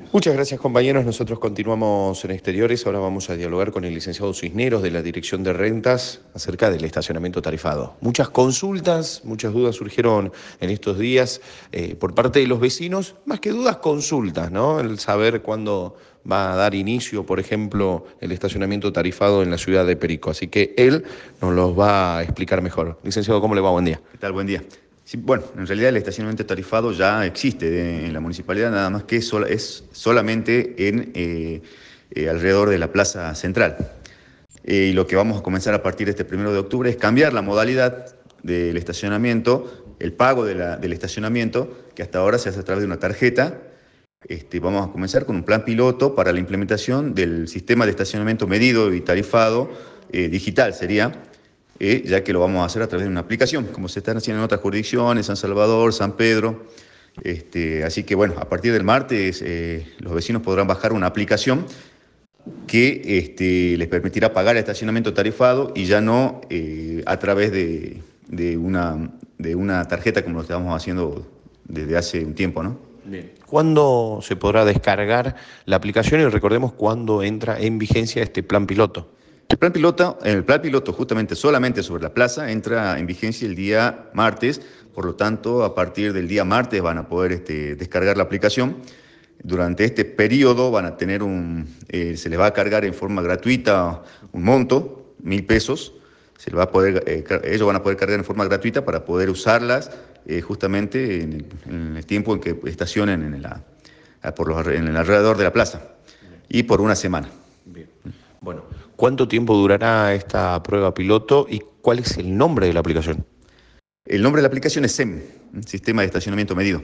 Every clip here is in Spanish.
Muchas gracias, compañeros. Nosotros continuamos en exteriores. Ahora vamos a dialogar con el licenciado Cisneros de la Dirección de Rentas acerca del estacionamiento tarifado. Muchas consultas, muchas dudas surgieron en estos días por parte de los vecinos, más que dudas, consultas, ¿no? El saber cuándo va a dar inicio, por ejemplo, el estacionamiento tarifado en la ciudad de Perico. Así que él nos los va a explicar mejor. Licenciado, ¿cómo le va? Buen día. ¿Qué tal? Buen día. Sí, bueno, en realidad el estacionamiento tarifado ya existe en la municipalidad, nada más que es solamente alrededor de la plaza central. Y lo que vamos a comenzar a partir de este 1 de octubre es cambiar la modalidad del estacionamiento, el pago del estacionamiento, que hasta ahora se hace a través de una tarjeta. Vamos a comenzar con un plan piloto para la implementación del sistema de estacionamiento medido y tarifado digital, sería. Ya que lo vamos a hacer a través de una aplicación, como se están haciendo en otras jurisdicciones, San Salvador, San Pedro. Así que bueno, a partir del martes los vecinos podrán bajar una aplicación que les permitirá pagar el estacionamiento tarifado y ya no a través de una tarjeta como lo estamos haciendo desde hace un tiempo, ¿no? Bien. ¿Cuándo se podrá descargar la aplicación y recordemos cuándo entra en vigencia este plan piloto? El plan piloto justamente solamente sobre la plaza entra en vigencia el día martes, por lo tanto a partir del día martes van a poder descargar la aplicación. Durante este periodo van a tener se les va a cargar en forma gratuita un monto, 1.000 pesos, ellos van a poder cargar en forma gratuita para poder usarlas justamente en el tiempo en que estacionen en el alrededor de la plaza y por una semana. Bien. Bueno, ¿cuánto tiempo durará esta prueba piloto y cuál es el nombre de la aplicación? El nombre de la aplicación es SEM, Sistema de Estacionamiento Medido.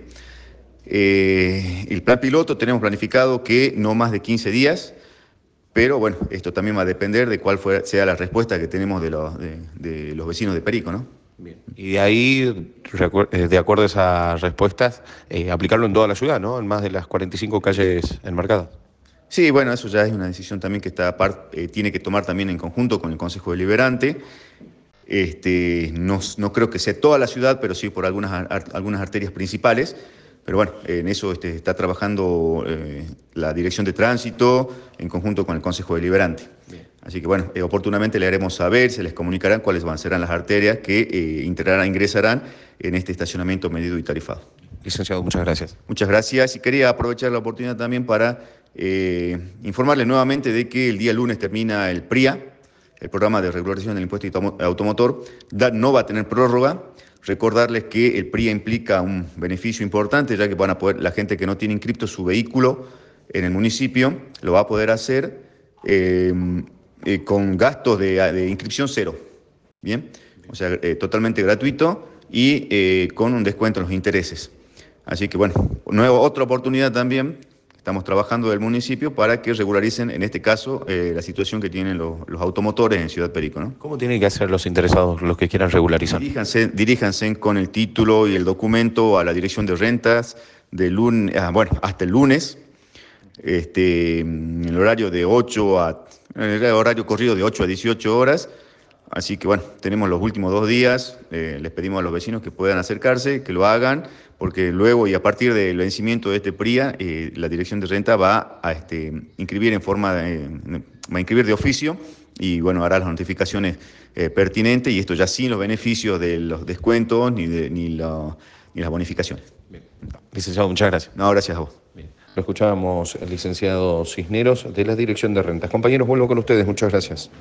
El plan piloto tenemos planificado que no más de 15 días, pero bueno, esto también va a depender de cuál sea la respuesta que tenemos de los vecinos de Perico, ¿no? Bien. Y de ahí, de acuerdo a esas respuestas, aplicarlo en toda la ciudad, ¿no? En más de las 45 calles enmarcadas. Sí, bueno, eso ya es una decisión también que tiene que tomar también en conjunto con el Consejo Deliberante. No creo que sea toda la ciudad, pero sí por algunas arterias principales. Pero bueno, en eso está trabajando la Dirección de Tránsito en conjunto con el Consejo Deliberante. Bien. Así que bueno, oportunamente le haremos saber, se les comunicarán cuáles serán las arterias que ingresarán en este estacionamiento medido y tarifado. Licenciado, muchas gracias. Muchas gracias y quería aprovechar la oportunidad también para informarles nuevamente de que el día lunes termina el PRIA, el Programa de Regularización del Impuesto Automotor, no va a tener prórroga. Recordarles que el PRIA implica un beneficio importante, ya que van a poder, la gente que no tiene inscripto su vehículo en el municipio, lo va a poder hacer con gastos de inscripción cero. Bien, o sea, totalmente gratuito y con un descuento en los intereses. Así que bueno, otra oportunidad también. Estamos trabajando del municipio para que regularicen, en este caso, la situación que tienen los automotores en Ciudad Perico, ¿no? ¿Cómo tienen que hacer los interesados, los que quieran regularizar? Diríjanse con el título y el documento a la Dirección de Rentas de lunes, hasta el lunes, en el horario horario corrido de 8 a 18 horas. Así que bueno, tenemos los últimos 2 días, les pedimos a los vecinos que puedan acercarse, que lo hagan, porque luego y a partir del vencimiento de este PRIA, la Dirección de Renta va a inscribir va a inscribir de oficio y bueno, hará las notificaciones pertinentes y esto ya sin los beneficios de los descuentos ni las bonificaciones. Bien. Licenciado, muchas gracias. No, gracias a vos. Bien. Lo escuchábamos el licenciado Cisneros de la Dirección de Rentas. Compañeros, vuelvo con ustedes. Muchas gracias.